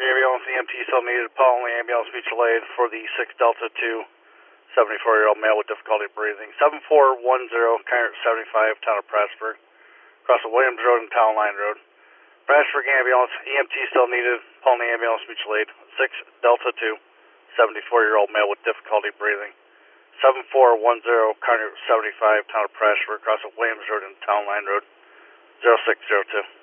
ambulance, EMT still needed. Calling the ambulance, mutual aid for the 6 Delta 2, 74-year-old male with difficulty breathing. 7410, current 75, town of Prasburg. Across the Williams Road and Town Line Road. Prasburg ambulance, EMT still needed. Calling the ambulance, mutual aid. 6 Delta 2, 74-year-old male with difficulty breathing. 7410, current 75, town of Prasburg. Across the Williams Road and Town Line Road. 0602.